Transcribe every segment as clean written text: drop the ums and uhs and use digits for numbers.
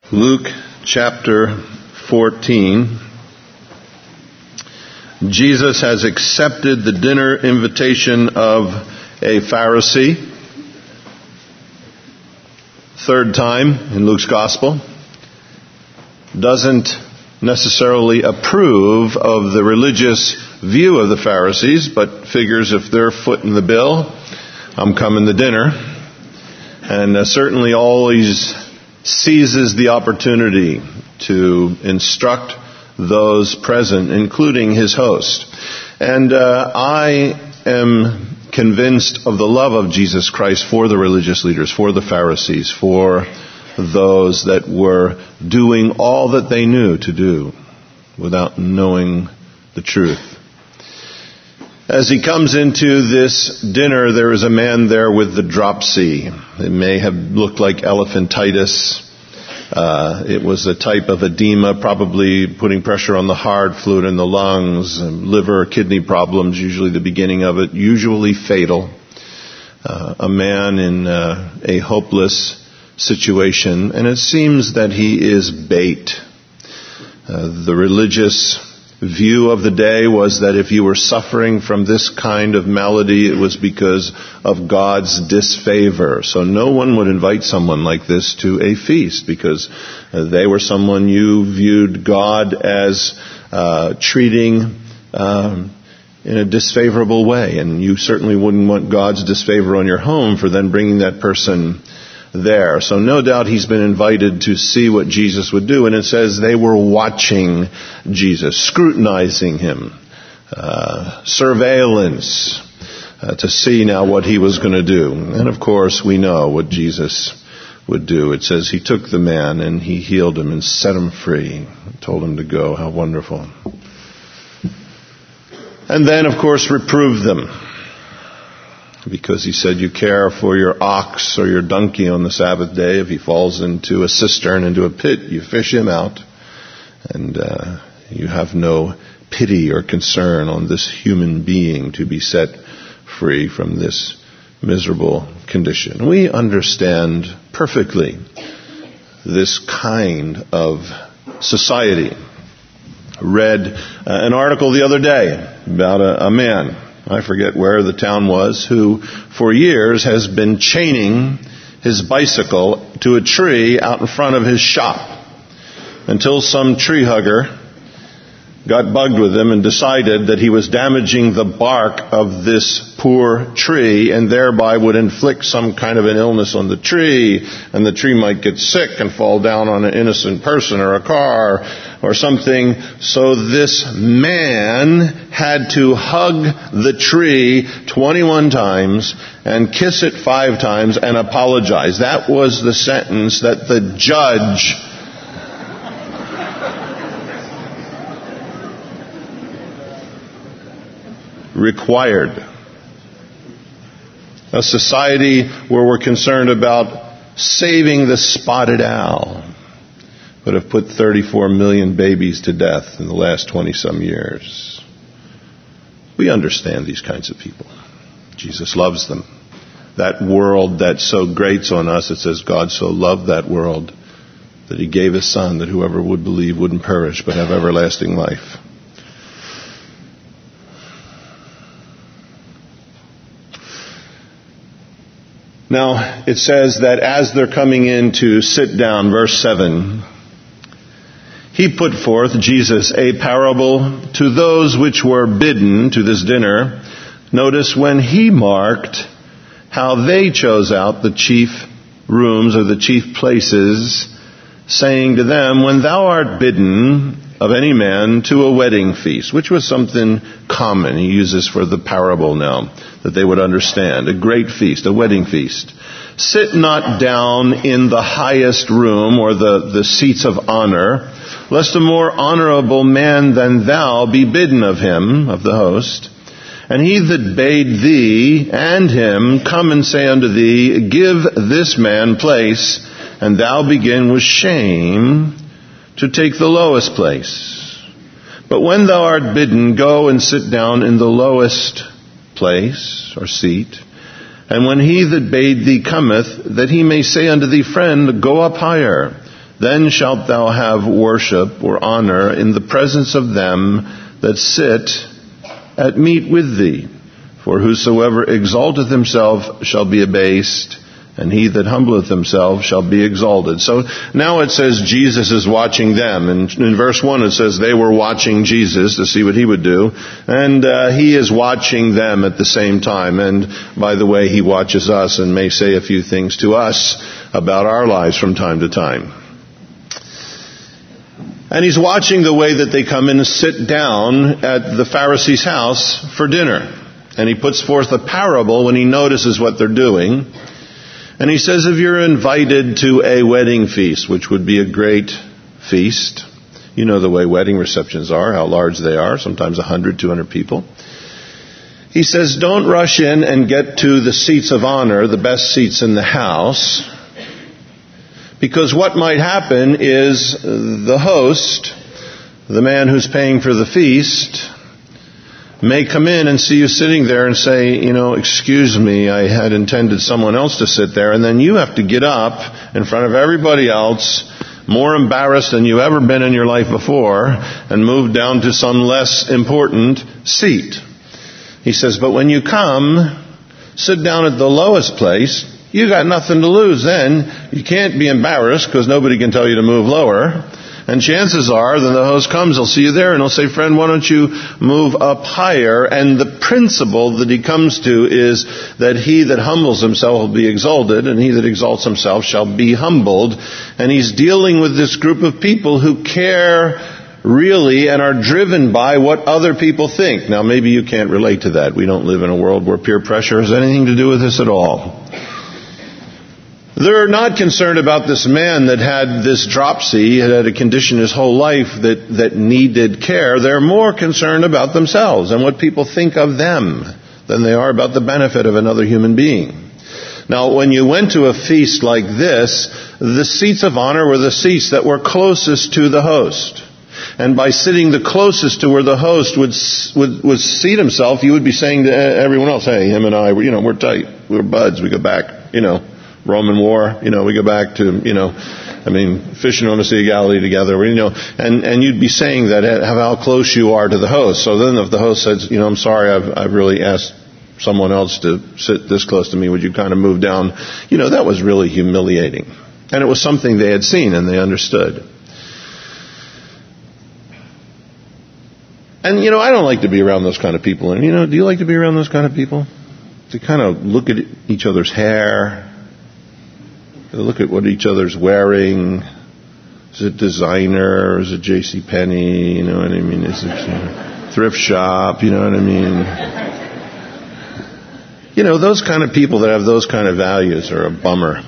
Luke chapter 14. Jesus has accepted the dinner invitation of a Pharisee. Third time in Luke's Gospel. Doesn't necessarily approve of the religious view of the Pharisees, but figures if they're footing the bill, I'm coming to dinner. And certainly always seizes the opportunity to instruct those present, including his host. And I am convinced of the love of Jesus Christ for the religious leaders, for the Pharisees, for those that were doing all that they knew to do without knowing the truth. As he comes into this dinner, there is a man there with the dropsy. It may have looked like elephantitis. It was a type of edema, probably putting pressure on the heart, fluid in the lungs, liver, kidney problems, usually the beginning of it, usually fatal. A man in a hopeless situation, and it seems that he is bait. The religious view of the day was that if you were suffering from this kind of malady, it was because of God's disfavor. So no one would invite someone like this to a feast because they were someone you viewed God as treating in a disfavorable way. And you certainly wouldn't want God's disfavor on your home for then bringing that person there. So no doubt he's been invited to see what Jesus would do. And it says they were watching Jesus, scrutinizing him, surveillance, to see now what he was going to do. And of course we know what Jesus would do. It says he took the man and he healed him and set him free, told him to go. How wonderful. And then of course reproved them. Because he said, you care for your ox or your donkey on the Sabbath day. If he falls into a cistern, into a pit, you fish him out. And you have no pity or concern on this human being to be set free from this miserable condition. We understand perfectly this kind of society. I read an article the other day about a man, I forget where the town was, who for years has been chaining his bicycle to a tree out in front of his shop until some tree hugger got bugged with him and decided that he was damaging the bark of this poor tree and thereby would inflict some kind of an illness on the tree, and the tree might get sick and fall down on an innocent person or a car or something. So this man had to hug the tree 21 times and kiss it 5 times and apologize. That was the sentence that the judge required. A society where we're concerned about saving the spotted owl, but have put 34 million babies to death in the last 20-some years. We understand these kinds of people. Jesus loves them. That world that so grates on us, it says God so loved that world that he gave his son that whoever would believe wouldn't perish but have everlasting life. Now, it says that as they're coming in to sit down, verse 7, he put forth, Jesus, a parable to those which were bidden to this dinner. Notice when he marked how they chose out the chief rooms or the chief places, saying to them, when thou art bidden of any man to a wedding feast, which was something common. He uses for the parable now, that they would understand. A great feast, a wedding feast. Sit not down in the highest room or the seats of honor, lest a more honorable man than thou be bidden of him, of the host. And he that bade thee and him come and say unto thee, give this man place, and thou begin with shame to take the lowest place. But when thou art bidden, go and sit down in the lowest place or seat. And when he that bade thee cometh, that he may say unto thee, friend, go up higher. then shalt thou have worship or honor in the presence of them that sit at meat with thee. For whosoever exalteth himself shall be abased, and he that humbleth himself shall be exalted. So now it says Jesus is watching them. And in verse 1 it says they were watching Jesus to see what he would do. And he is watching them at the same time. And by the way, he watches us and may say a few things to us about our lives from time to time. And he's watching the way that they come in and sit down at the Pharisee's house for dinner. And he puts forth a parable when he notices what they're doing. And he says, if you're invited to a wedding feast, which would be a great feast, you know the way wedding receptions are, how large they are, sometimes 100, 200 people. He says, don't rush in and get to the seats of honor, the best seats in the house, because what might happen is the host, the man who's paying for the feast, may come in and see you sitting there and say, excuse me, I had intended someone else to sit there. And then you have to get up in front of everybody else, more embarrassed than you've ever been in your life before, and move down to some less important seat. He says, but when you come, sit down at the lowest place. You got nothing to lose then. You can't be embarrassed because nobody can tell you to move lower. And chances are, then the host comes, he'll see you there, and he'll say, friend, why don't you move up higher? And the principle that he comes to is that he that humbles himself will be exalted, and he that exalts himself shall be humbled. And he's dealing with this group of people who care really and are driven by what other people think. Now, maybe you can't relate to that. We don't live in a world where peer pressure has anything to do with this at all. They're not concerned about this man that had this dropsy, had a condition his whole life that needed care. They're more concerned about themselves and what people think of them than they are about the benefit of another human being. Now, when you went to a feast like this, the seats of honor were the seats that were closest to the host. And by sitting the closest to where the host would seat himself, you would be saying to everyone else, hey, him and I, we're tight. We're buds. We go back, Roman War, we go back to, fishing on the Sea of Galilee together, and you'd be saying that, how close you are to the host. So then if the host says, I'm sorry, I've really asked someone else to sit this close to me, would you kind of move down? That was really humiliating. And it was something they had seen and they understood. And, I don't like to be around those kind of people. And, do you like to be around those kind of people? To kind of look at each other's hair, look at what each other's wearing. Is it designer? Or is it JCPenney? You know what I mean? Is it thrift shop? You know what I mean? Those kind of people that have those kind of values are a bummer.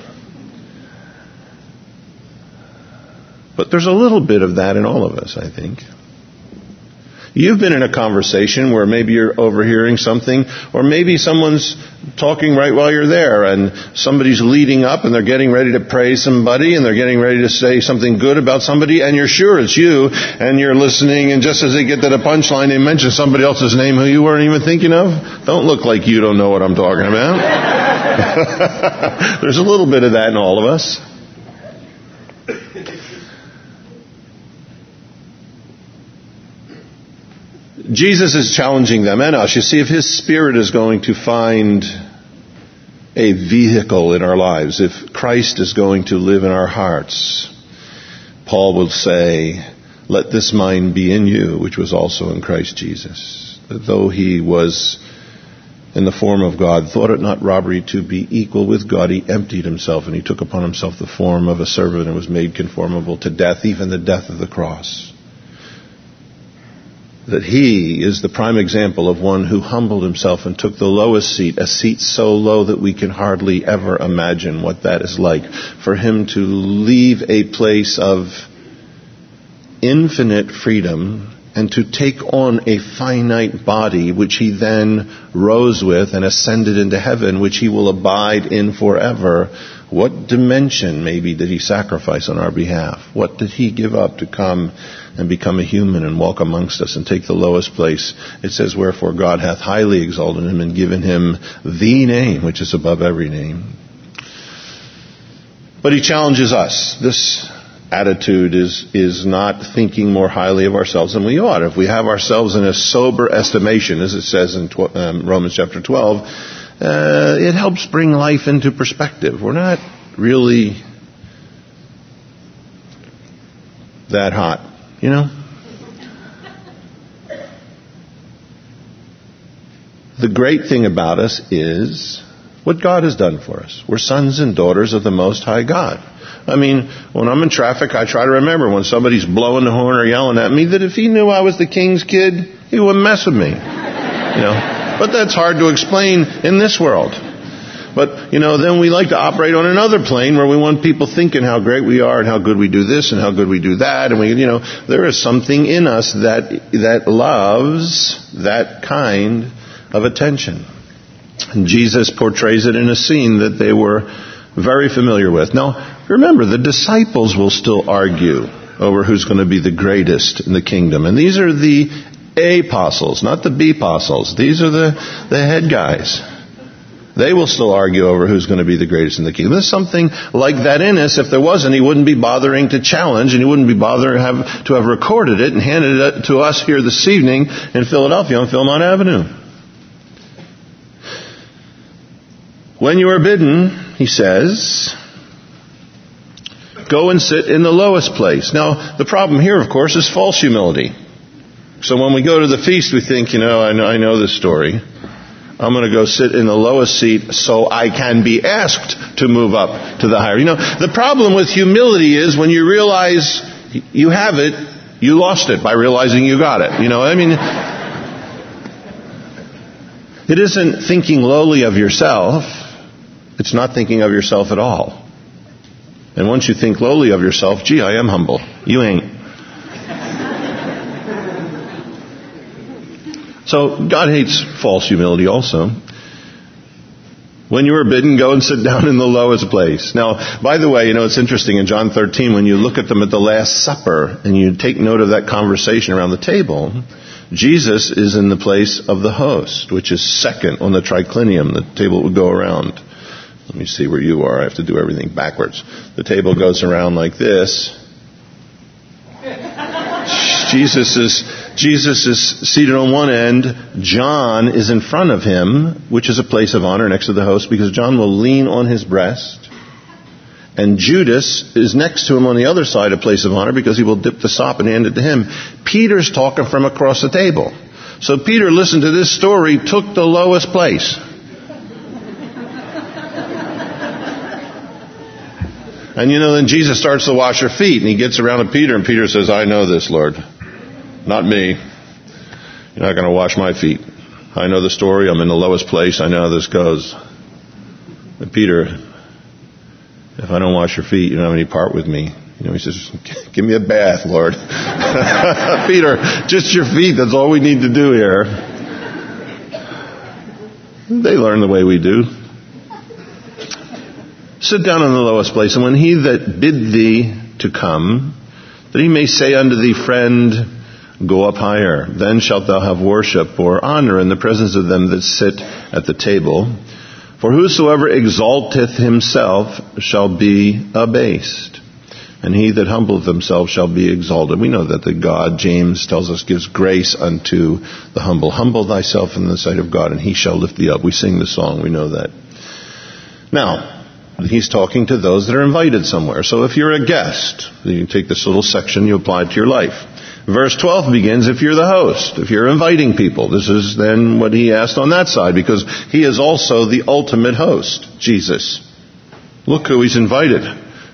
But there's a little bit of that in all of us, I think. You've been in a conversation where maybe you're overhearing something, or maybe someone's talking right while you're there, and somebody's leading up and they're getting ready to praise somebody, and they're getting ready to say something good about somebody, and you're sure it's you, and you're listening, and just as they get to the punchline, they mention somebody else's name who you weren't even thinking of. Don't look like you don't know what I'm talking about. There's a little bit of that in all of us. Jesus is challenging them and us. You see, if His Spirit is going to find a vehicle in our lives, if Christ is going to live in our hearts, Paul will say, let this mind be in you, which was also in Christ Jesus. That though He was in the form of God, thought it not robbery to be equal with God, He emptied Himself, and He took upon Himself the form of a servant and was made conformable to death, even the death of the cross. That He is the prime example of one who humbled Himself and took the lowest seat, a seat so low that we can hardly ever imagine what that is like. For Him to leave a place of infinite freedom and to take on a finite body, which He then rose with and ascended into heaven, which He will abide in forever. What dimension maybe did He sacrifice on our behalf? What did He give up to come and become a human and walk amongst us and take the lowest place? It says, wherefore God hath highly exalted Him and given Him the name which is above every name. But He challenges us. This attitude is not thinking more highly of ourselves than we ought. If we have ourselves in a sober estimation, as it says in Romans chapter 12, it helps bring life into perspective. We're not really that hot, you know? The great thing about us is what God has done for us. We're sons and daughters of the Most High God. I mean, when I'm in traffic, I try to remember when somebody's blowing the horn or yelling at me that if he knew I was the king's kid, he wouldn't mess with me. You know? But that's hard to explain in this world. But, then we like to operate on another plane where we want people thinking how great we are and how good we do this and how good we do that. And there is something in us that loves that kind of attention. And Jesus portrays it in a scene that they were very familiar with. Now, remember, the disciples will still argue over who's going to be the greatest in the kingdom. And these are the apostles, not the B-apostles. These are the head guys. They will still argue over who's going to be the greatest in the kingdom. There's something like that in us. If there wasn't, he wouldn't be bothering to challenge, and he wouldn't be bothering to have recorded it and handed it to us here this evening in Philadelphia on Philmont Avenue. When you are bidden, he says, go and sit in the lowest place. Now, the problem here, of course, is false humility. So when we go to the feast, we think, I know this story. I'm going to go sit in the lowest seat so I can be asked to move up to the higher. The problem with humility is when you realize you have it, you lost it by realizing you got it. It isn't thinking lowly of yourself. It's not thinking of yourself at all. And once you think lowly of yourself, I am humble. You ain't. So God hates false humility also. When you are bidden, go and sit down in the lowest place. Now, by the way, it's interesting in John 13, when you look at them at the Last Supper and you take note of that conversation around the table, Jesus is in the place of the host, which is second on the triclinium, the table would go around. Let me see where you are. I have to do everything backwards. The table goes around like this. Jesus is seated on one end. John is in front of him, which is a place of honor next to the host, because John will lean on his breast. And Judas is next to him on the other side, a place of honor, because he will dip the sop and hand it to him. Peter's talking from across the table. So Peter listened to this story, took the lowest place. And then Jesus starts to wash her feet, and he gets around to Peter, and Peter says, I know this, Lord. Not me. You're not going to wash my feet. I know the story. I'm in the lowest place. I know how this goes. And Peter, if I don't wash your feet, you don't have any part with me. He says, give me a bath, Lord. Peter, just your feet. That's all we need to do here. They learn the way we do. Sit down in the lowest place, and when he that bid thee to come, that he may say unto thee, friend, go up higher. Then shalt thou have worship or honor in the presence of them that sit at the table. For whosoever exalteth himself shall be abased, and he that humbleth himself shall be exalted. We know that the God, James tells us, gives grace unto the humble. Humble thyself in the sight of God, and he shall lift thee up. We sing the song, we know that. Now, he's talking to those that are invited somewhere. So if you're a guest, you take this little section, you apply it to your life. Verse 12 begins, if you're the host, if you're inviting people. This is then what he asked on that side, because he is also the ultimate host, Jesus. Look who he's invited.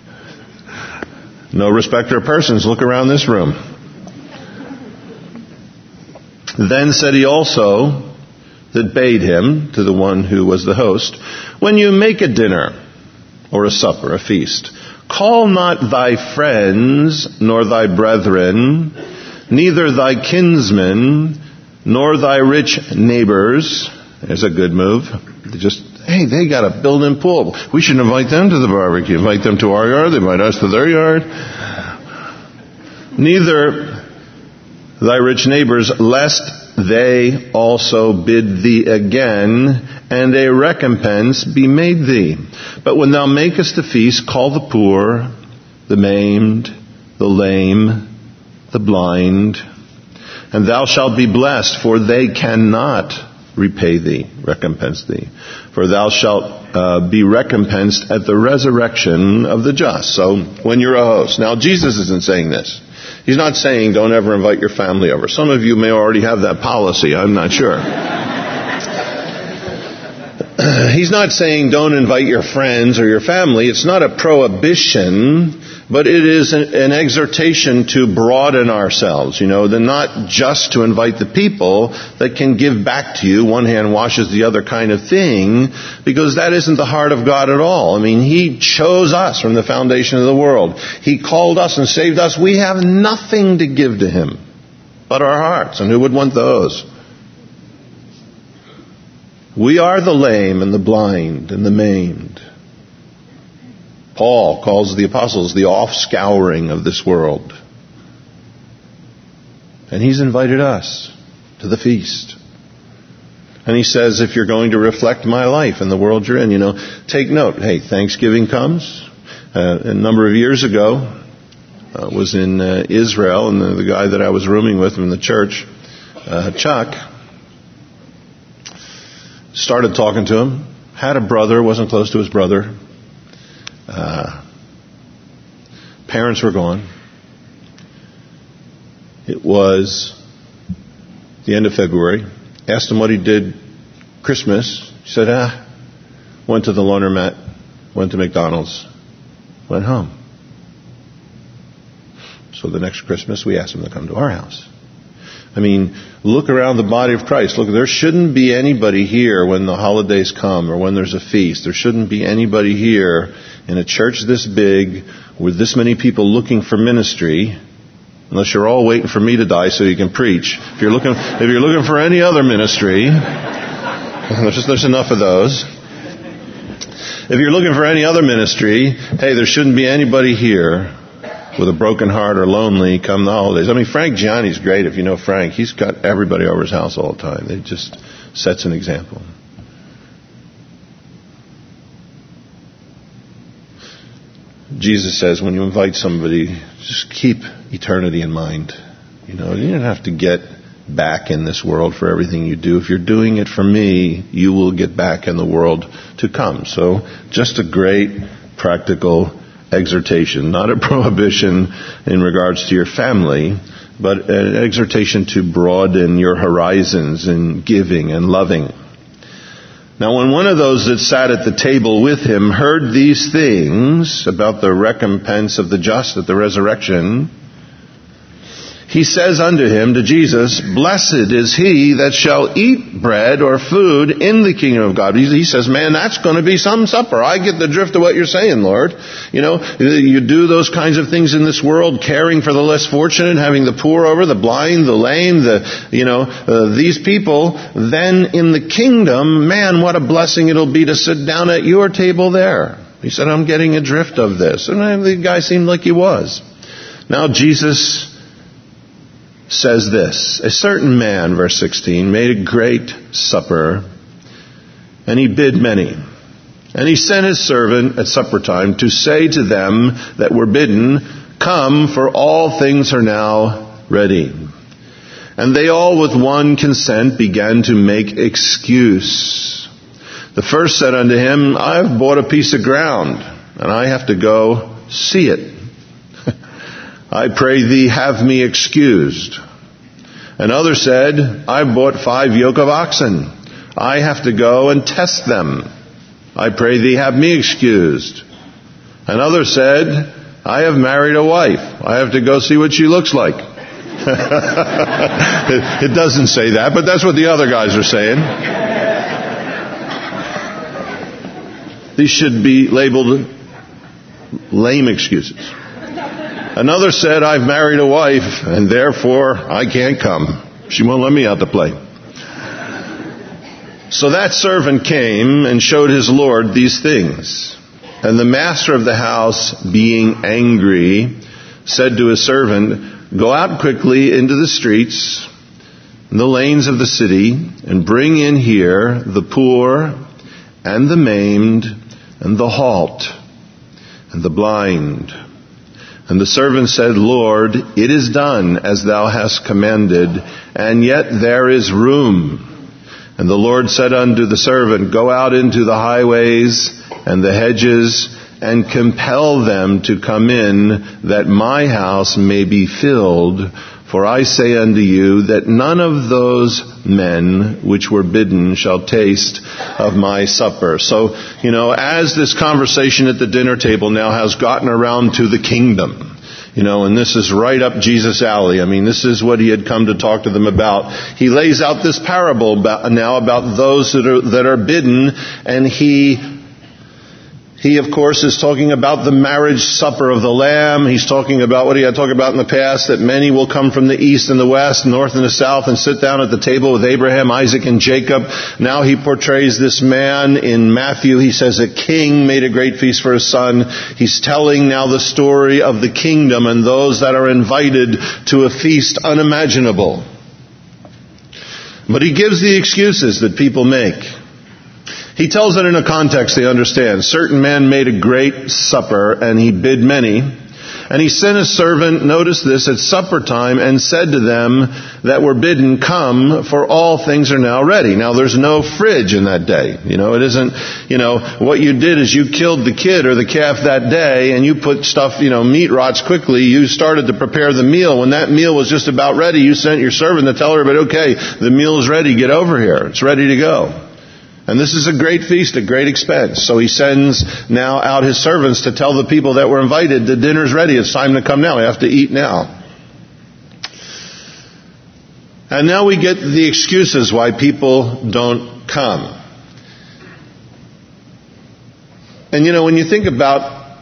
No respecter of persons. Look around this room. Then said he also that bade him, to the one who was the host, when you make a dinner, or a supper, a feast, call not thy friends, nor thy brethren, neither thy kinsmen, nor thy rich neighbors. There's a good move. They got a built-in pool. We should invite them to the barbecue. Invite them to our yard. They invite us to their yard. Neither thy rich neighbors, lest they also bid thee again, and a recompense be made thee. But when thou makest the feast, call the poor, the maimed, the lame, the blind, and thou shalt be blessed, for they cannot recompense thee. For thou shalt be recompensed at the resurrection of the just. So, when you're a host. Now, Jesus isn't saying this. He's not saying don't ever invite your family over. Some of you may already have that policy. I'm not sure. He's not saying don't invite your friends or your family. It's not a prohibition, but it is an exhortation to broaden ourselves, then not just to invite the people that can give back to you, one hand washes the other kind of thing, because that isn't the heart of God at all. I mean, He chose us from the foundation of the world. He called us and saved us. We have nothing to give to Him but our hearts, and who would want those? We are the lame and the blind and the maimed. Paul calls the apostles the offscouring of this world. And he's invited us to the feast. And he says, if you're going to reflect my life in the world you're in, take note. Hey, Thanksgiving comes. A number of years ago, was in Israel, and the guy that I was rooming with in the church, Chuck, started talking to him. Had a brother, wasn't close to his brother. Parents were gone. It was the end of February. Asked him what he did Christmas. He said, went to the laundromat, went to McDonald's, went home. So the next Christmas we asked him to come to our house. I mean, look around the body of Christ. Look, there shouldn't be anybody here when the holidays come or when there's a feast. There shouldn't be anybody here in a church this big with this many people looking for ministry, unless you're all waiting for me to die so you can preach. If you're looking for any other ministry, there's enough of those. If you're looking for any other ministry, hey, there shouldn't be anybody here with a broken heart or lonely come the holidays. I mean, Frank Gianni's great. If you know Frank, he's got everybody over his house all the time. It just sets an example. Jesus says when you invite somebody, just keep eternity in mind. You don't have to get back in this world for everything you do. If you're doing it for me, you will get back in the world to come. So just a great practical exhortation, not a prohibition in regards to your family, but an exhortation to broaden your horizons in giving and loving. Now, when one of those that sat at the table with him heard these things about the recompense of the just at the resurrection, he says unto him, to Jesus, blessed is he that shall eat bread or food in the kingdom of God. He says, man, that's going to be some supper. I get the drift of what you're saying, Lord. You do those kinds of things in this world, caring for the less fortunate, having the poor over, the blind, the lame, these people. Then in the kingdom, man, what a blessing it'll be to sit down at your table there. He said, I'm getting a drift of this. And the guy seemed like he was. Now Jesus says this, a certain man, verse 16, made a great supper, and he bid many. And he sent his servant at supper time to say to them that were bidden, come, for all things are now ready. And they all with one consent began to make excuse. The first said unto him, I've bought a piece of ground, and I have to go see it. I pray thee, have me excused. Another said, I bought 5 yoke of oxen. I have to go and test them. I pray thee, have me excused. Another said, I have married a wife. I have to go see what she looks like. It doesn't say that, but that's what the other guys are saying. These should be labeled lame excuses. Another said, I've married a wife, and therefore I can't come. She won't let me out to play. So that servant came and showed his Lord these things. And the master of the house, being angry, said to his servant, go out quickly into the streets and the lanes of the city, and bring in here the poor and the maimed and the halt and the blind. And the servant said, Lord, it is done as thou hast commanded, and yet there is room. And the Lord said unto the servant, Go out into the highways and the hedges, and compel them to come in, that my house may be filled. For I say unto you that none of those men which were bidden shall taste of my supper. So, as this conversation at the dinner table now has gotten around to the kingdom, and this is right up Jesus' alley. I mean, this is what he had come to talk to them about. He lays out this parable now about those that are bidden, and he of course is talking about the marriage supper of the Lamb. He's talking about what he had talked about in the past, that many will come from the east and the west, north and the south, and sit down at the table with Abraham, Isaac, and Jacob. Now he portrays this man in Matthew. He says a king made a great feast for his son. He's telling now the story of the kingdom and those that are invited to a feast unimaginable. But he gives the excuses that people make. He tells it in a context they understand. Certain man made a great supper, and he bid many. And he sent a servant, notice this, at supper time, and said to them that were bidden, Come, for all things are now ready. Now there's no fridge in that day. It isn't, what you did is you killed the kid or the calf that day, and you put stuff, meat rots quickly. You started to prepare the meal. When that meal was just about ready, you sent your servant to tell everybody, okay, the meal is ready, get over here. It's ready to go. And this is a great feast at great expense. So he sends now out his servants to tell the people that were invited, the dinner's ready, it's time to come now, we have to eat now. And now we get the excuses why people don't come. And when you think about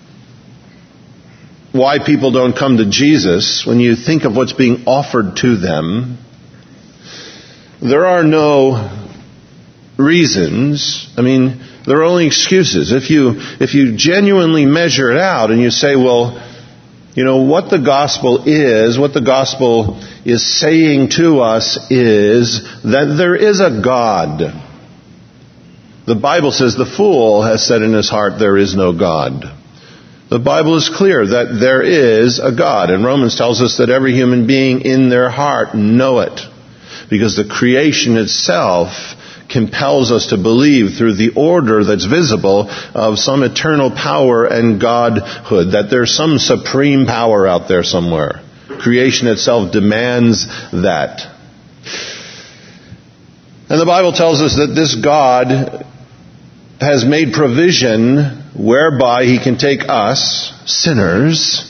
why people don't come to Jesus, when you think of what's being offered to them, there are no reasons. There are only excuses. If you genuinely measure it out and you say, well, what the gospel is saying to us is that there is a God. The Bible says the fool has said in his heart there is no God. The Bible is clear that there is a God. And Romans tells us that every human being in their heart know it. Because the creation itself compels us to believe through the order that's visible of some eternal power and Godhood, that there's some supreme power out there somewhere. Creation itself demands that. And the Bible tells us that this God has made provision whereby he can take us, sinners.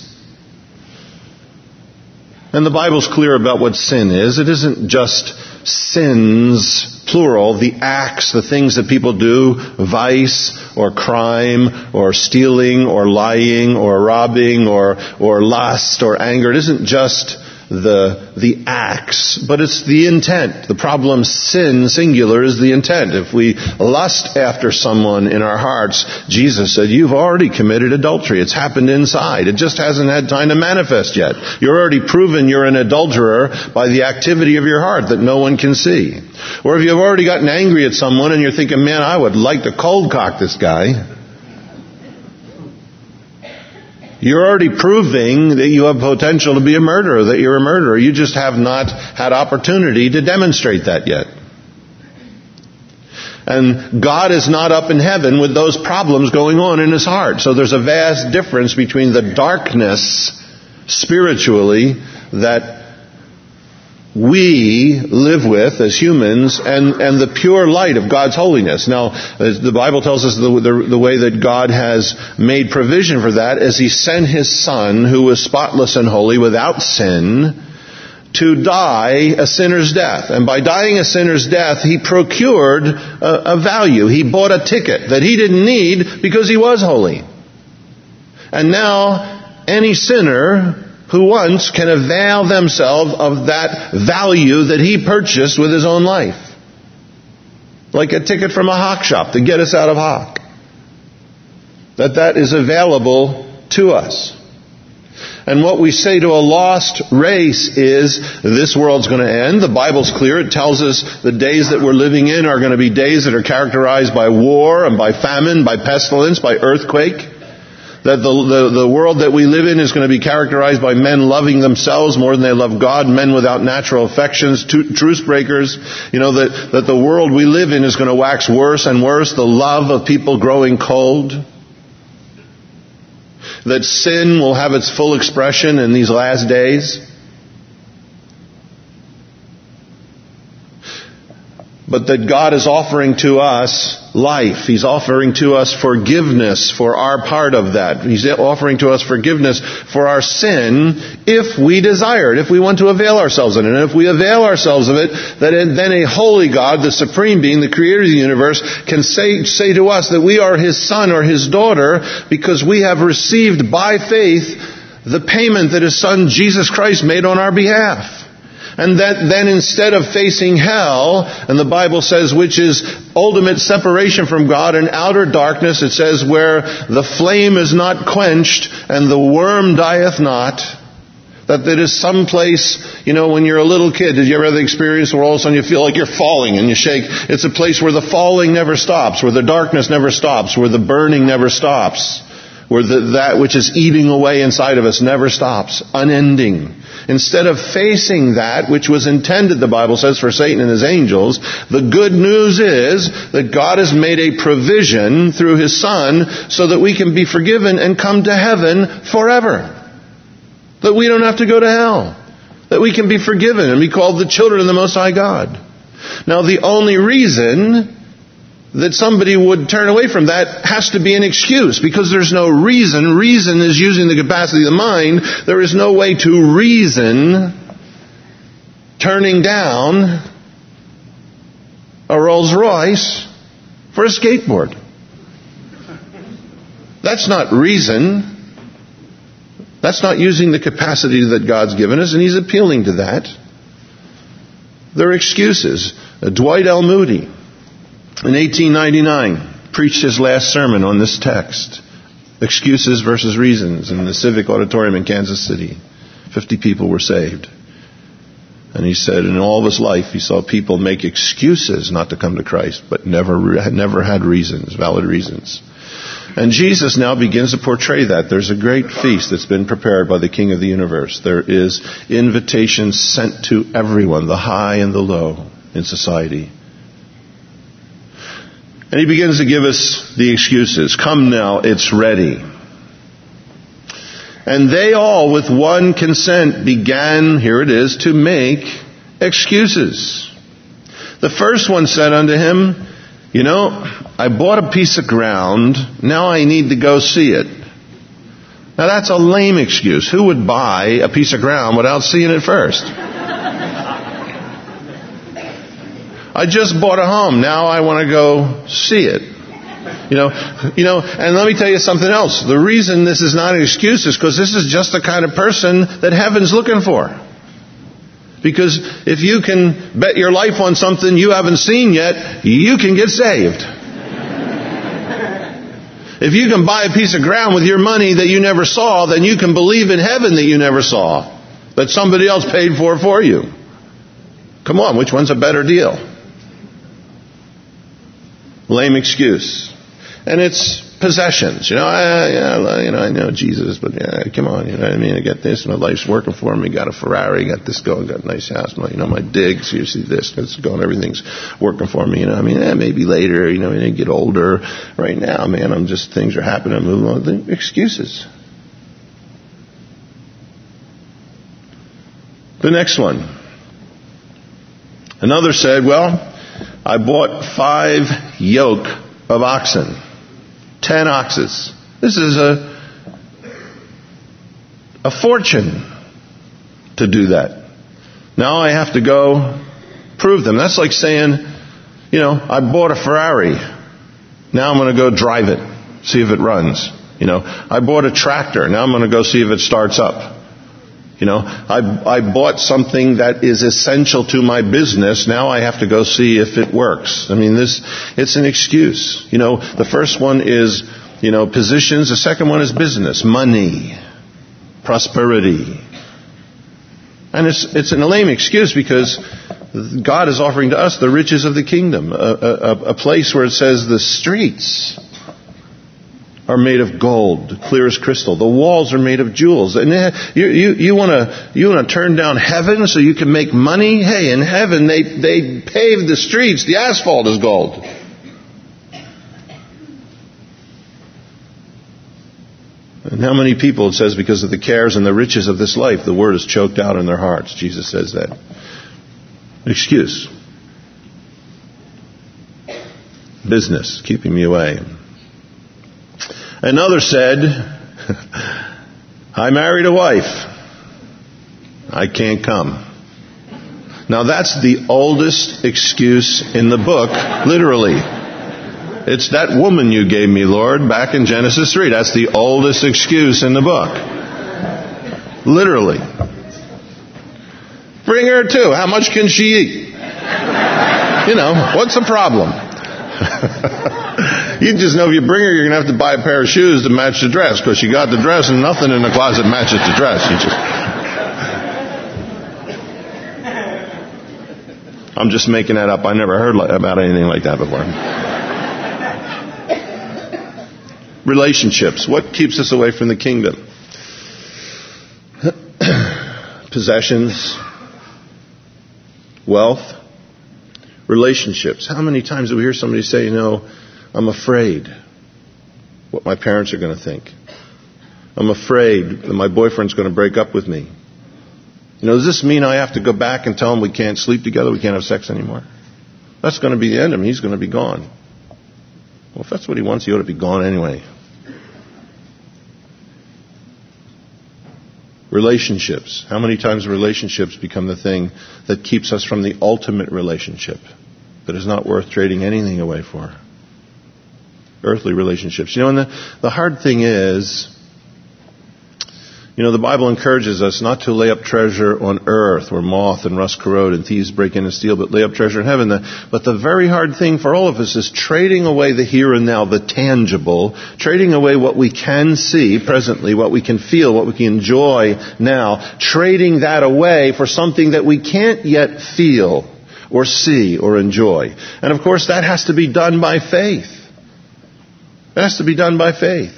And the Bible's clear about what sin is. It isn't just sins, plural, the acts, the things that people do, vice or crime or stealing or lying or robbing or lust or anger. It isn't just the acts, but it's the intent. The problem, sin, singular, is the intent. If we lust after someone in our hearts, Jesus said, you've already committed adultery. It's happened inside. It just hasn't had time to manifest yet. You're already proven you're an adulterer by the activity of your heart that no one can see. Or if you've already gotten angry at someone and you're thinking, man, I would like to cold cock this guy, you're already proving that you have potential to be a murderer, that you're a murderer. You just have not had opportunity to demonstrate that yet. And God is not up in heaven with those problems going on in his heart. So there's a vast difference between the darkness spiritually that we live with as humans and the pure light of God's holiness. Now, the Bible tells us the way that God has made provision for that is he sent his Son, who was spotless and holy, without sin, to die a sinner's death. And by dying a sinner's death, he procured a value. He bought a ticket that he didn't need because he was holy. And now, any sinner who once can avail themselves of that value that he purchased with his own life. Like a ticket from a hock shop to get us out of hock. That is available to us. And what we say to a lost race is, this world's going to end. The Bible's clear. It tells us the days that we're living in are going to be days that are characterized by war and by famine, by pestilence, by earthquake. that the world that we live in is going to be characterized by men loving themselves more than they love God, men without natural affections, truce breakers. That the world we live in is going to wax worse and worse, the love of people growing cold. That sin will have its full expression in these last days. But that God is offering to us life. He's offering to us forgiveness for our part of that. He's offering to us forgiveness for our sin if we desire it, if we want to avail ourselves of it. And if we avail ourselves of it, then a holy God, the supreme being, the creator of the universe, can say to us that we are His son or His daughter because we have received by faith the payment that His Son Jesus Christ made on our behalf. And that then instead of facing hell, and the Bible says, which is ultimate separation from God and outer darkness, it says, where the flame is not quenched and the worm dieth not, that there is some place, when you're a little kid, did you ever have the experience where all of a sudden you feel like you're falling and you shake? It's a place where the falling never stops, where the darkness never stops, where the burning never stops, where that which is eating away inside of us never stops, unending. Instead of facing that which was intended, the Bible says, for Satan and his angels, the good news is that God has made a provision through His Son so that we can be forgiven and come to heaven forever. That we don't have to go to hell. That we can be forgiven and be called the children of the Most High God. Now, the only reason that somebody would turn away from that has to be an excuse, because there's no reason. Reason is using the capacity of the mind. There is no way to reason turning down a Rolls Royce for a skateboard. That's not reason. That's not using the capacity that God's given us, and He's appealing to that. There are excuses. Dwight L. Moody, in 1899, preached his last sermon on this text. Excuses versus reasons, in the Civic Auditorium in Kansas City. 50 people were saved. And he said in all of his life he saw people make excuses not to come to Christ, but never had reasons, valid reasons. And Jesus now begins to portray that. There's a great feast that's been prepared by the King of the universe. There is invitations sent to everyone, the high and the low in society. And He begins to give us the excuses. Come now, it's ready. And they all with one consent began, here it is, to make excuses. The first one said unto Him, I bought a piece of ground, now I need to go see it. Now that's a lame excuse. Who would buy a piece of ground without seeing it first? I just bought a home. Now I want to go see it. And let me tell you something else. The reason this is not an excuse is because this is just the kind of person that heaven's looking for. Because if you can bet your life on something you haven't seen yet, you can get saved. If you can buy a piece of ground with your money that you never saw, then you can believe in heaven that you never saw, that somebody else paid for you. Come on, which one's a better deal? Lame excuse. And it's possessions. I know Jesus, but come on, you know what I mean? I got this, my life's working for me, got a Ferrari, got this going, got a nice house, my digs, you see this, it's going, everything's working for me, maybe later, when I get older. Right now, man, things are happening, I'm moving on. Excuses. The next one. Another said, I bought 5 yoke of oxen. 10 oxes. This is a fortune to do that. Now I have to go prove them. That's like saying, I bought a Ferrari. Now I'm going to go drive it, see if it runs. I bought a tractor. Now I'm going to go see if it starts up. I bought something that is essential to my business. Now I have to go see if it works. It's an excuse. The first one is, positions. The second one is business, money, prosperity. And it's an lame excuse because God is offering to us the riches of the kingdom. A place where it says the streets are made of gold, clear as crystal. The walls are made of jewels. And you want to turn down heaven so you can make money? Hey, in heaven they pave the streets. The asphalt is gold. And how many people, it says, because of the cares and the riches of this life, the word is choked out in their hearts. Jesus says that. Excuse. Business, keeping me away. Another said, I married a wife. I can't come. Now that's the oldest excuse in the book, literally. It's that woman you gave me, Lord, back in Genesis 3. That's the oldest excuse in the book. Literally. Bring her too. How much can she eat? You know, what's the problem? You just know if you bring her, you're going to have to buy a pair of shoes to match the dress, because you got the dress and nothing in the closet matches the dress. I'm just making that up. I never heard about anything like that before. Relationships. What keeps us away from the kingdom? Possessions, wealth, relationships. How many times do we hear somebody say, you know, I'm afraid what my parents are going to think. I'm afraid that my boyfriend's going to break up with me. You know, does this mean I have to go back and tell him we can't sleep together, we can't have sex anymore? That's going to be the end of him. He's going to be gone. Well, if that's what he wants, he ought to be gone anyway. Relationships. How many times relationships become the thing that keeps us from the ultimate relationship that is not worth trading anything away for? Earthly relationships. You know, and the hard thing is, you know, the Bible encourages us not to lay up treasure on earth where moth and rust corrode and thieves break in and steal, but lay up treasure in heaven. But the very hard thing for all of us is trading away the here and now, the tangible, trading away what we can see presently, what we can feel, what we can enjoy now, trading that away for something that we can't yet feel or see or enjoy. And of course that has to be done by faith. It has to be done by faith.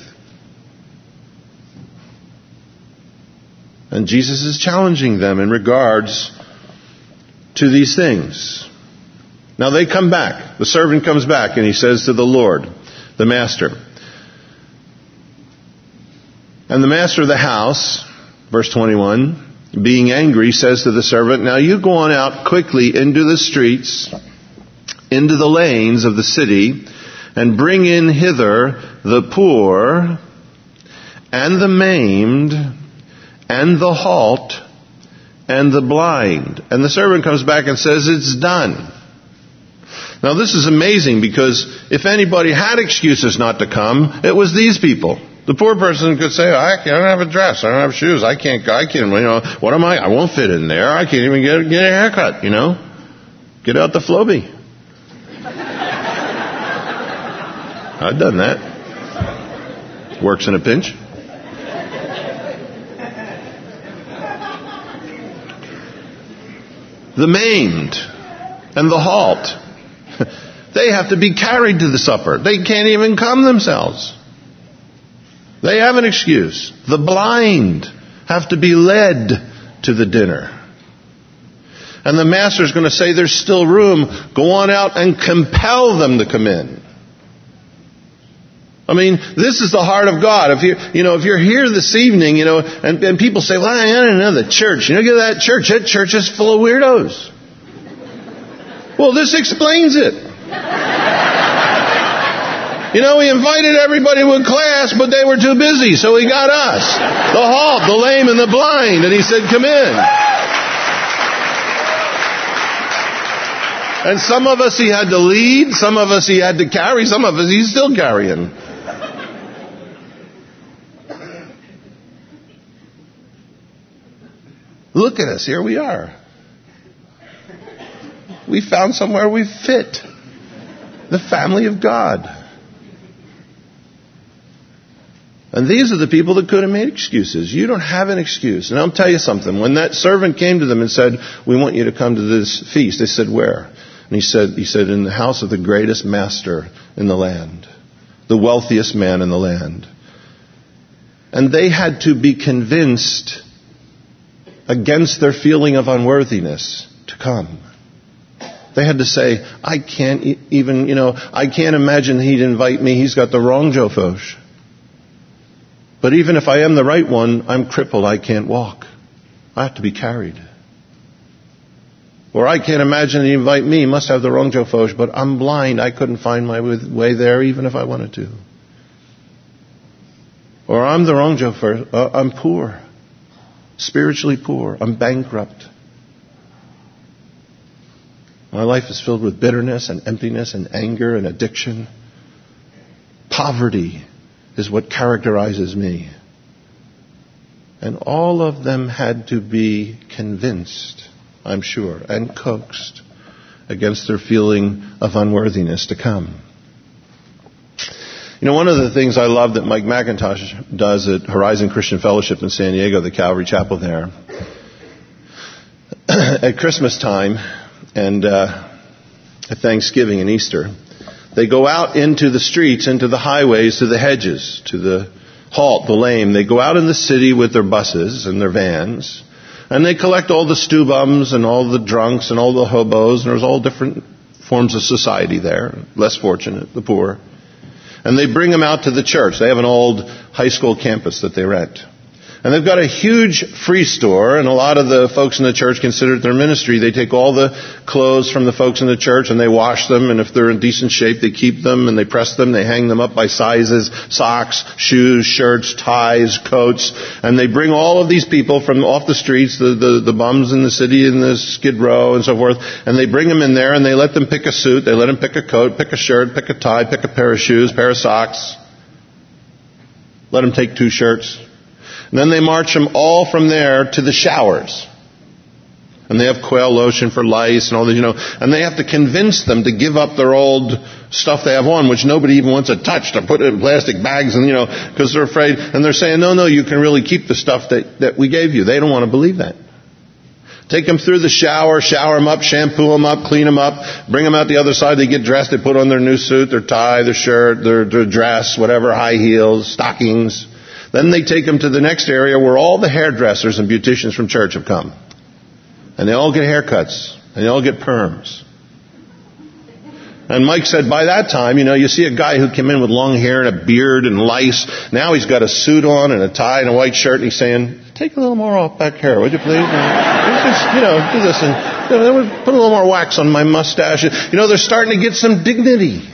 And Jesus is challenging them in regards to these things. Now they come back. The servant comes back and he says to the Lord, the master. And the master of the house, verse 21, being angry, says to the servant, now you go on out quickly into the streets, into the lanes of the city, and bring in hither the poor and the maimed and the halt and the blind. And the servant comes back and says, it's done. Now this is amazing, because if anybody had excuses not to come, it was these people. The poor person could say, I don't have a dress, I don't have shoes, I can't, you know, what am I won't fit in there, I can't even get a haircut, you know. Get out the Flowbee. I've done that. Works in a pinch. The maimed and the halt, they have to be carried to the supper. They can't even come themselves. They have an excuse. The blind have to be led to the dinner. And the master's going to say, there's still room. Go on out and compel them to come in. I mean, this is the heart of God. If you're here this evening, you know, and people say, well, I don't know the church. You know, get that church. That church is full of weirdos. Well, this explains it. You know, he invited everybody with class, but they were too busy, so he got us. The halt, the lame, and the blind. And he said, come in. And some of us he had to lead, some of us he had to carry, some of us he's still carrying. Look at us, here we are. We found somewhere we fit. The family of God. And these are the people that could have made excuses. You don't have an excuse. And I'll tell you something. When that servant came to them and said, we want you to come to this feast, they said, where? And he said, in the house of the greatest master in the land. the wealthiest man in the land. And they had to be convinced against their feeling of unworthiness to come. They had to say, I can't even, I can't imagine he'd invite me. He's got the wrong Joe Foch. But even if I am the right one, I'm crippled. I can't walk. I have to be carried. Or I can't imagine he'd invite me. He must have the wrong Joe Foch, but I'm blind. I couldn't find my way there even if I wanted to. Or I'm the wrong Joe Foch. I'm poor. Spiritually poor. I'm bankrupt. My life is filled with bitterness and emptiness and anger and addiction. Poverty is what characterizes me. And all of them had to be convinced, I'm sure, and coaxed against their feeling of unworthiness to come. One of the things I love that Mike McIntosh does at Horizon Christian Fellowship in San Diego, the Calvary Chapel there, at Christmas time and at Thanksgiving and Easter, they go out into the streets, into the highways, to the hedges, to the halt, the lame. They go out in the city with their buses and their vans, and they collect all the stew bums and all the drunks and all the hobos, and there's all different forms of society there, less fortunate, the poor. And they bring them out to the church. They have an old high school campus that they rent. And they've got a huge free store, and a lot of the folks in the church consider it their ministry. They take all the clothes from the folks in the church and they wash them, and if they're in decent shape, they keep them and they press them. They hang them up by sizes, socks, shoes, shirts, ties, coats. And they bring all of these people from off the streets, the bums in the city and the Skid Row and so forth, and they bring them in there and they let them pick a suit, they let them pick a coat, pick a shirt, pick a tie, pick a pair of shoes, pair of socks. Let them take 2 shirts. And then they march them all from there to the showers. And they have quail lotion for lice and all that, and they have to convince them to give up their old stuff they have on, which nobody even wants to touch, to put it in plastic bags and, because they're afraid. And they're saying, no, you can really keep the stuff that we gave you. They don't want to believe that. Take them through the shower them up, shampoo them up, clean them up, bring them out the other side. They get dressed, they put on their new suit, their tie, their shirt, their dress, whatever, high heels, stockings. Then they take them to the next area where all the hairdressers and beauticians from church have come. And they all get haircuts. And they all get perms. And Mike said by that time, you see a guy who came in with long hair and a beard and lice. Now he's got a suit on and a tie and a white shirt, and he's saying, take a little more off back here, would you please? Just, do this and put a little more wax on my mustache. They're starting to get some dignity.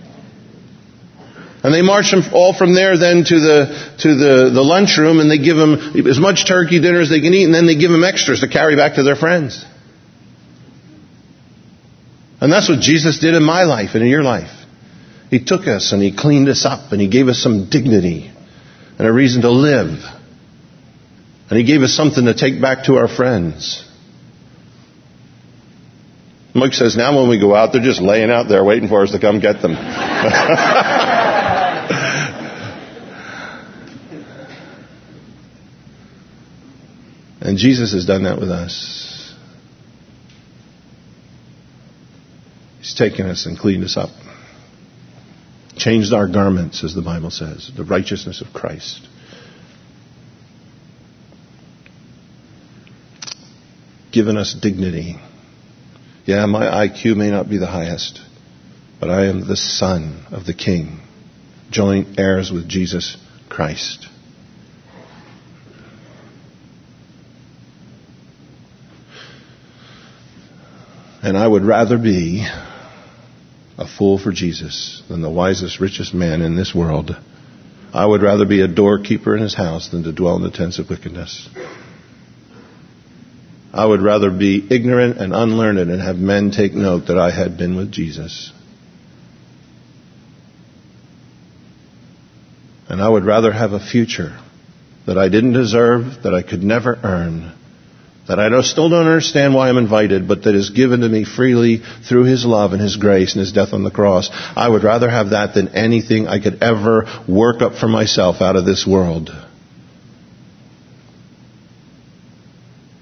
And they march them all from there then to the lunchroom, and they give them as much turkey dinner as they can eat, and then they give them extras to carry back to their friends. And that's what Jesus did in my life and in your life. He took us and He cleaned us up and He gave us some dignity and a reason to live. And He gave us something to take back to our friends. Mike says now when we go out, they're just laying out there waiting for us to come get them. And Jesus has done that with us. He's taken us and cleaned us up. Changed our garments, as the Bible says, the righteousness of Christ. Given us dignity. Yeah, my IQ may not be the highest, but I am the son of the King, joint heirs with Jesus Christ. And I would rather be a fool for Jesus than the wisest, richest man in this world. I would rather be a doorkeeper in his house than to dwell in the tents of wickedness. I would rather be ignorant and unlearned and have men take note that I had been with Jesus. And I would rather have a future that I didn't deserve, that I could never earn, that I still don't understand why I'm invited, but that is given to me freely through His love and His grace and His death on the cross. I would rather have that than anything I could ever work up for myself out of this world.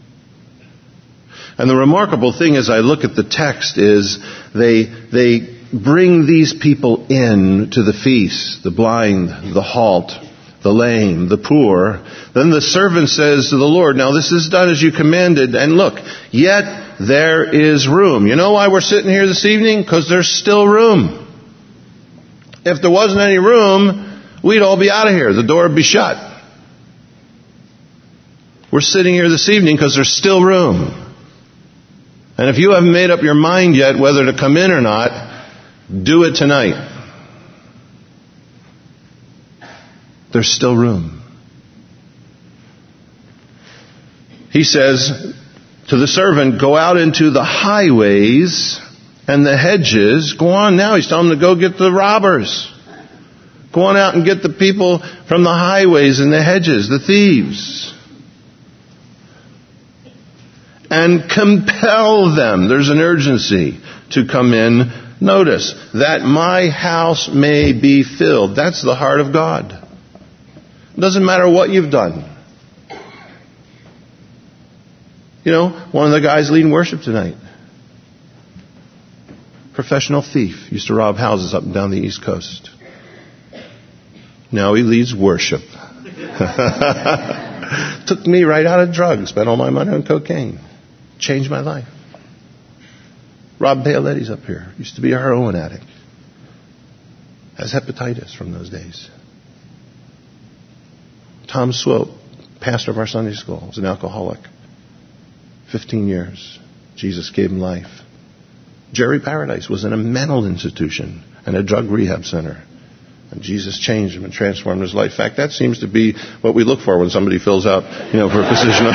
And the remarkable thing as I look at the text is they bring these people in to the feast, the blind, the halt, the lame, the poor. Then the servant says to the Lord, now this is done as you commanded, and look, yet there is room. You know why we're sitting here this evening? Because there's still room. If there wasn't any room, we'd all be out of here. The door would be shut. We're sitting here this evening because there's still room. And if you haven't made up your mind yet whether to come in or not, do it tonight. There's still room. He says to the servant, go out into the highways and the hedges. Go on now. He's telling them to go get the robbers. Go on out and get the people from the highways and the hedges, the thieves. And compel them. There's an urgency to come in. Notice, that my house may be filled. That's the heart of God. It doesn't matter what you've done. You know, one of the guys leading worship tonight, professional thief, used to rob houses up and down the East Coast. Now he leads worship. Took me right out of drugs, spent all my money on cocaine. Changed my life. Rob Paoletti's up here. Used to be a heroin addict. Has hepatitis from those days. Tom Swope, pastor of our Sunday school, was an alcoholic. 15 years. Jesus gave him life. Jerry Paradise was in a mental institution and a drug rehab center. And Jesus changed him and transformed his life. In fact, that seems to be what we look for when somebody fills out, for a position.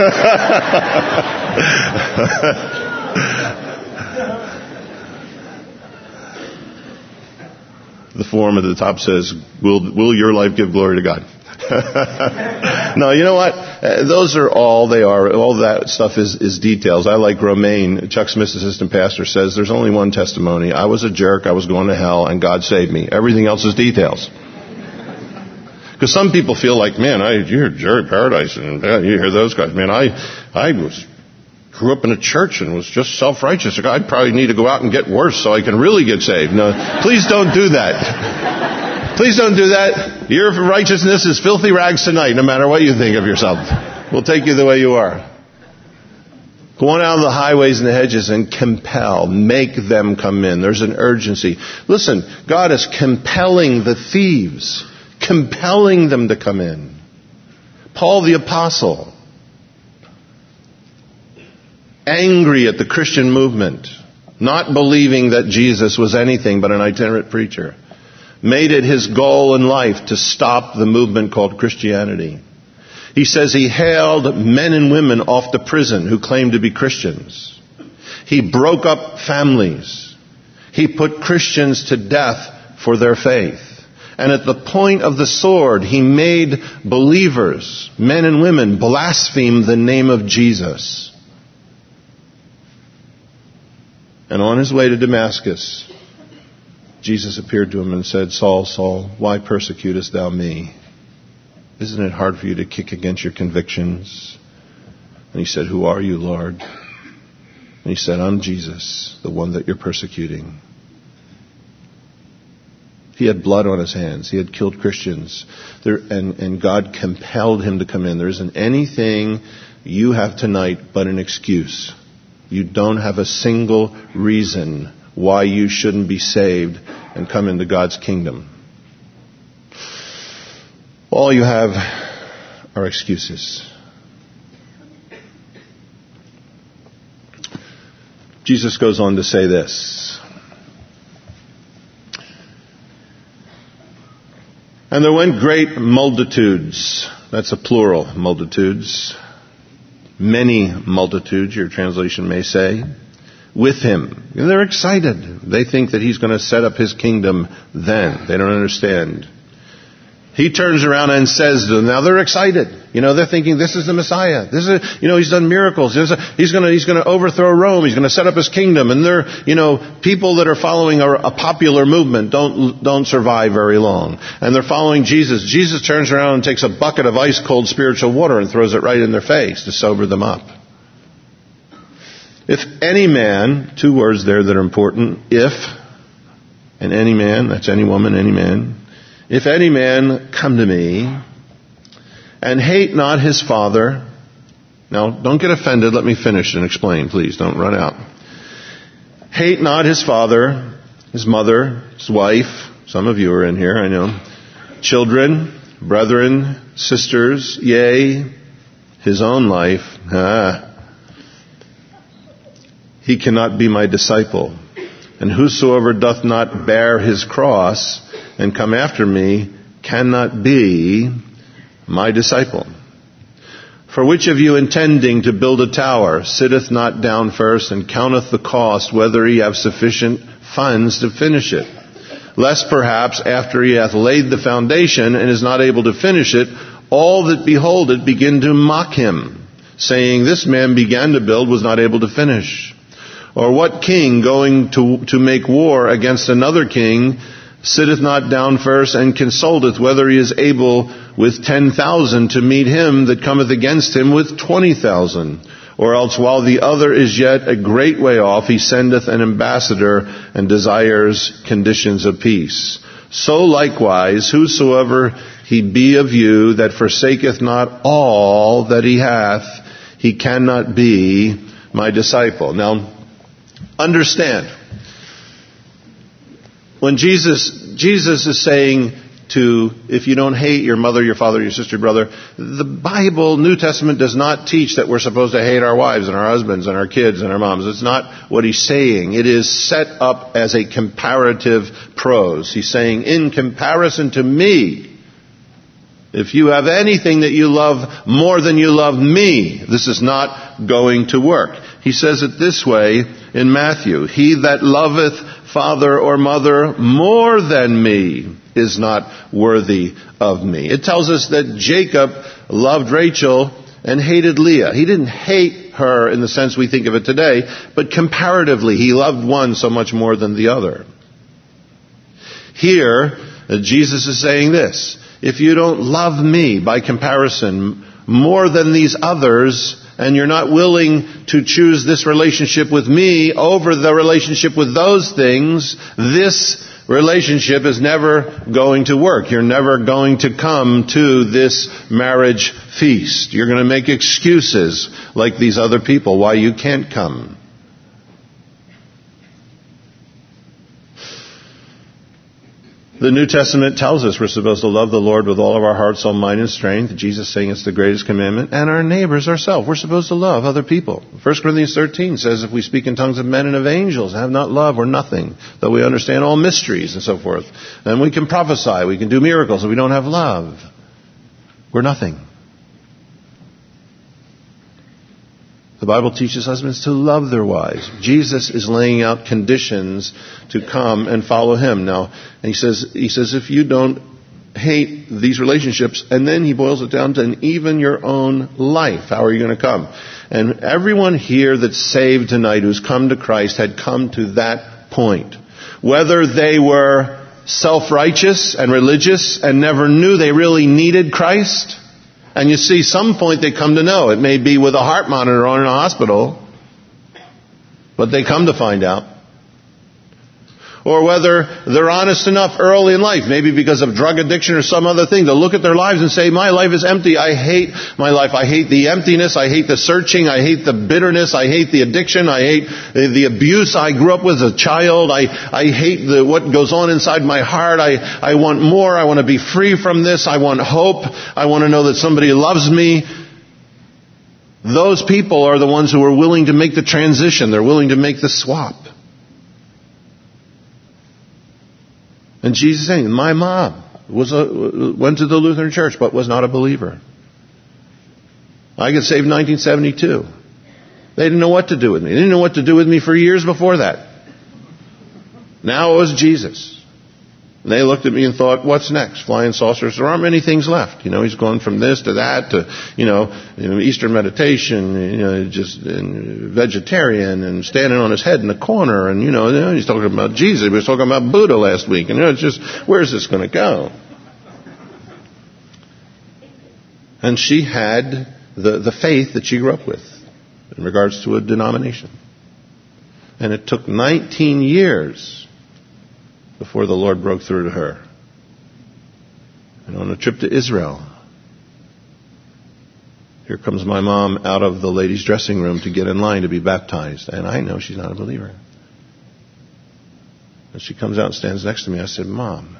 The form at the top says, will your life give glory to God? No, you know what? Those are all they are. All that stuff is details. I like Romaine. Chuck Smith's assistant pastor says there's only one testimony. I was a jerk. I was going to hell, and God saved me. Everything else is details. Because some people feel like, man, you hear Jerry Paradise, and you hear those guys. Man, I grew up in a church and was just self-righteous. I'd probably need to go out and get worse so I can really get saved. No, please don't do that. Please don't do that. Your righteousness is filthy rags tonight, no matter what you think of yourself. We'll take you the way you are. Go on out of the highways and the hedges and compel. Make them come in. There's an urgency. Listen, God is compelling the thieves. Compelling them to come in. Paul the Apostle, angry at the Christian movement, not believing that Jesus was anything but an itinerant preacher, made it his goal in life to stop the movement called Christianity. He says he hailed men and women off the prison who claimed to be Christians. He broke up families. He put Christians to death for their faith. And at the point of the sword, he made believers, men and women, blaspheme the name of Jesus. And on his way to Damascus, Jesus appeared to him and said, Saul, Saul, why persecutest thou me? Isn't it hard for you to kick against your convictions? And he said, who are you, Lord? And he said, I'm Jesus, the one that you're persecuting. He had blood on his hands. He had killed Christians. And God compelled him to come in. There isn't anything you have tonight but an excuse. You don't have a single reason why you shouldn't be saved and come into God's kingdom. All you have are excuses. Jesus goes on to say this. And there went great multitudes. That's a plural, multitudes. Many multitudes, your translation may say, with him. And they're excited. They think that he's going to set up his kingdom then. They don't understand. He turns around and says to them, now they're excited. They're thinking this is the Messiah. This is, he's done miracles. He's going to overthrow Rome. He's going to set up his kingdom. And they're, people that are following a popular movement don't survive very long. And they're following Jesus. Jesus turns around and takes a bucket of ice cold spiritual water and throws it right in their face to sober them up. If any man, two words there that are important, if and any man, that's any woman, any man, if any man come to me and hate not his father. Now, don't get offended. Let me finish and explain, please. Don't run out. Hate not his father, his mother, his wife. Some of you are in here, I know. Children, brethren, sisters, yea, his own life. He cannot be my disciple. And whosoever doth not bear his cross and come after me cannot be my disciple. For which of you intending to build a tower sitteth not down first and counteth the cost, whether he have sufficient funds to finish it? Lest perhaps after he hath laid the foundation and is not able to finish it, all that behold it begin to mock him, saying, This man began to build, was not able to finish. Or what king going to make war against another king sitteth not down first and consulteth whether he is able with 10,000 to meet him that cometh against him with 20,000? Or else while the other is yet a great way off, he sendeth an ambassador and desires conditions of peace. So likewise, whosoever he be of you that forsaketh not all that he hath, he cannot be my disciple. Now, understand, when Jesus is saying to, if you don't hate your mother, your father, your sister, your brother, the Bible, New Testament, does not teach that we're supposed to hate our wives and our husbands and our kids and our moms. It's not what he's saying. It is set up as a comparative prose. He's saying, in comparison to me, if you have anything that you love more than you love me, this is not going to work. He says it this way in Matthew, He that loveth father or mother more than me is not worthy of me. It tells us that Jacob loved Rachel and hated Leah. He didn't hate her in the sense we think of it today, but comparatively, he loved one so much more than the other. Here, Jesus is saying this, if you don't love me by comparison more than these others, and you're not willing to choose this relationship with me over the relationship with those things, this relationship is never going to work. You're never going to come to this marriage feast. You're going to make excuses like these other people why you can't come. The New Testament tells us we're supposed to love the Lord with all of our heart, soul, mind, and strength. Jesus saying it's the greatest commandment. And our neighbors ourselves. We're supposed to love other people. 1 Corinthians 13 says if we speak in tongues of men and of angels and have not love, we're nothing. Though we understand all mysteries and so forth. And we can prophesy, we can do miracles. If we don't have love, we're nothing. The Bible teaches husbands to love their wives. Jesus is laying out conditions to come and follow him. Now, and he says, if you don't hate these relationships, and then he boils it down to even your own life, how are you going to come? And everyone here that's saved tonight who's come to Christ had come to that point. Whether they were self-righteous and religious and never knew they really needed Christ, and you see, some point they come to know. It may be with a heart monitor on in a hospital, but they come to find out. Or whether they're honest enough early in life, maybe because of drug addiction or some other thing, to look at their lives and say, my life is empty. I hate my life. I hate the emptiness. I hate the searching. I hate the bitterness. I hate the addiction. I hate the abuse I grew up with as a child. I hate what goes on inside my heart. I want more. I want to be free from this. I want hope. I want to know that somebody loves me. Those people are the ones who are willing to make the transition. They're willing to make the swap. And Jesus is saying, my mom went to the Lutheran church but was not a believer. I got saved in 1972. They didn't know what to do with me. They didn't know what to do with me for years before that. Now it was Jesus. And they looked at me and thought, what's next? Flying saucers? There aren't many things left. He's gone from this to that to, Eastern meditation, just vegetarian and standing on his head in the corner. And, he's talking about Jesus. He was talking about Buddha last week. And, it's just, where's this going to go? And she had the faith that she grew up with in regards to a denomination. And it took 19 years before the Lord broke through to her. And on a trip to Israel, here comes my mom out of the ladies' dressing room to get in line to be baptized. And I know she's not a believer. And she comes out and stands next to me. I said, Mom,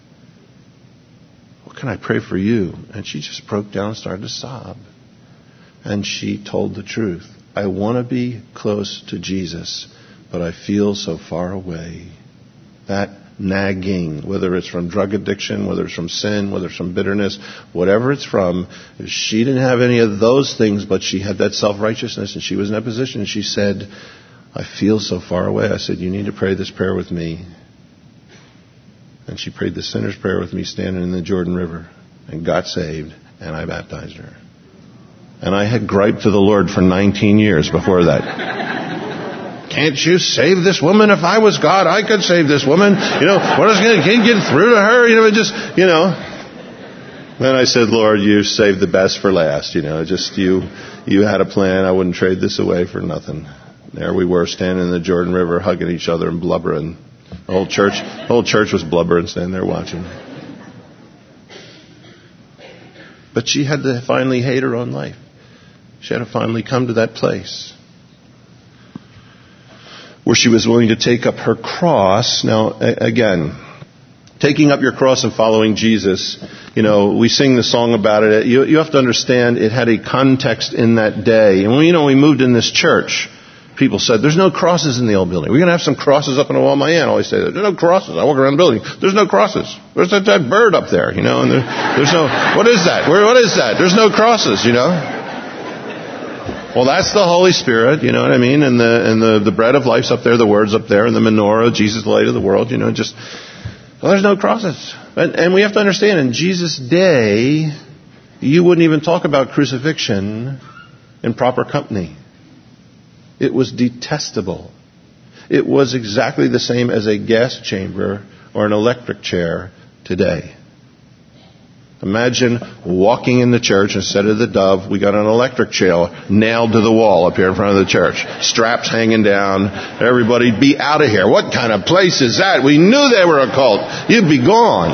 what can I pray for you? And she just broke down and started to sob. And she told the truth. I want to be close to Jesus, but I feel so far away. That nagging, whether it's from drug addiction, whether it's from sin, whether it's from bitterness, whatever it's from, she didn't have any of those things, but she had that self-righteousness, and she was in that position, and she said, I feel so far away. I said, you need to pray this prayer with me. And she prayed the sinner's prayer with me standing in the Jordan River and got saved, and I baptized her. And I had griped to the Lord for 19 years before that. Can't you save this woman? If I was God, I could save this woman. What is going to get through to her? Then I said, Lord, you saved the best for last. You had a plan. I wouldn't trade this away for nothing. There we were standing in the Jordan River, hugging each other and blubbering. The whole church was blubbering, standing there watching. But she had to finally hate her own life. She had to finally come to that place where she was willing to take up her cross. Now, again, taking up your cross and following Jesus, we sing the song about it. You have to understand it had a context in that day. And when we moved in this church, people said, there's no crosses in the old building. We're going to have some crosses up on the wall. My aunt always said, there's no crosses. I walk around the building. There's no crosses. There's that bird up there, and there's no, what is that? What is that? There's no crosses, Well, that's the Holy Spirit, you know what I mean? And the bread of life's up there, the word's up there, and the menorah, Jesus, the light of the world, there's no crosses. And we have to understand, in Jesus' day, you wouldn't even talk about crucifixion in proper company. It was detestable. It was exactly the same as a gas chamber or an electric chair today. Imagine walking in the church, instead of the dove, we got an electric chair nailed to the wall up here in front of the church. Straps hanging down. Everybody be out of here. What kind of place is that? We knew they were a cult. You'd be gone.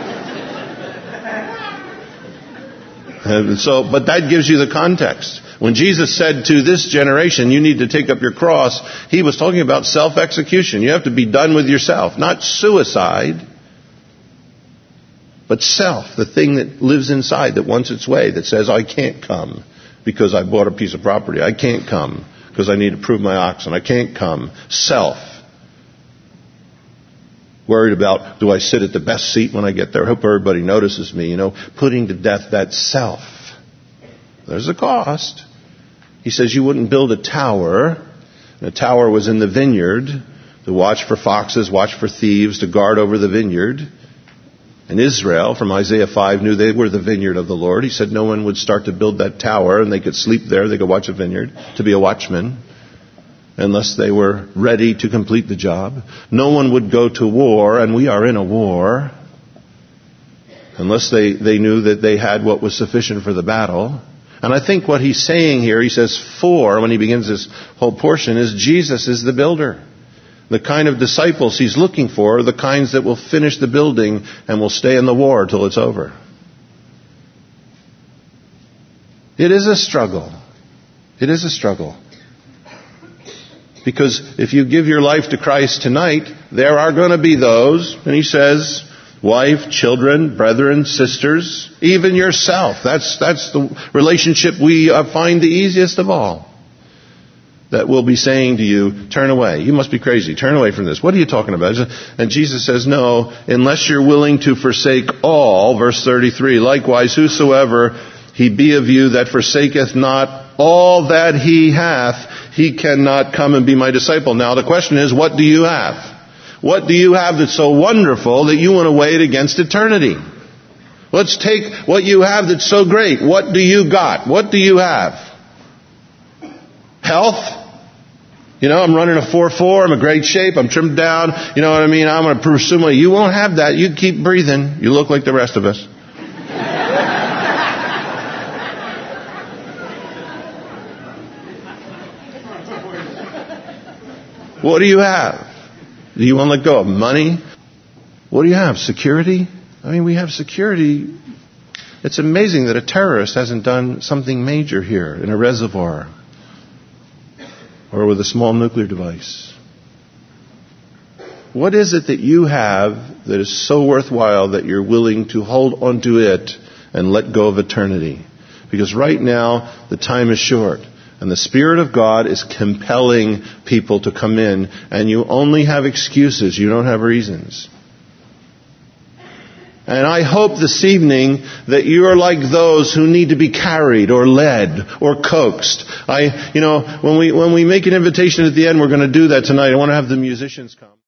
But that gives you the context. When Jesus said to this generation, you need to take up your cross, he was talking about self-execution. You have to be done with yourself. Not suicide, but self, the thing that lives inside, that wants its way, that says, I can't come because I bought a piece of property. I can't come because I need to prove my oxen. I can't come. Self. Worried about, do I sit at the best seat when I get there? I hope everybody notices me. Putting to death that self. There's a cost. He says you wouldn't build a tower. And a tower was in the vineyard to watch for foxes, watch for thieves, to guard over the vineyard. And Israel, from Isaiah 5, knew they were the vineyard of the Lord. He said no one would start to build that tower and they could sleep there, they could watch a vineyard, to be a watchman, unless they were ready to complete the job. No one would go to war, and we are in a war, unless they knew that they had what was sufficient for the battle. And I think what he's saying here, he says when he begins this whole portion, is Jesus is the builder. The kind of disciples he's looking for are the kinds that will finish the building and will stay in the war till it's over. It is a struggle. It is a struggle. Because if you give your life to Christ tonight, there are going to be those, and he says, wife, children, brethren, sisters, even yourself. That's the relationship we find the easiest of all. That will be saying to you, turn away. You must be crazy. Turn away from this. What are you talking about? And Jesus says, no, unless you're willing to forsake all, verse 33, likewise, whosoever he be of you that forsaketh not all that he hath, he cannot come and be my disciple. Now the question is, what do you have? What do you have that's so wonderful that you want to weigh it against eternity? Let's take what you have that's so great. What do you got? What do you have? Health? I'm running a 4.4. I'm in great shape. I'm trimmed down. You know what I mean? I'm going to pursue my... You won't have that. You keep breathing. You look like the rest of us. What do you have? Do you want to let go of money? What do you have? Security? I mean, we have security. It's amazing that a terrorist hasn't done something major here in a reservoir or with a small nuclear device. What is it that you have that is so worthwhile that you're willing to hold onto it and let go of eternity? Because right now, the time is short. And the Spirit of God is compelling people to come in. And you only have excuses. You don't have reasons. And I hope this evening that you are like those who need to be carried or led or coaxed. When we make an invitation at the end, we're going to do that tonight. I want to have the musicians come.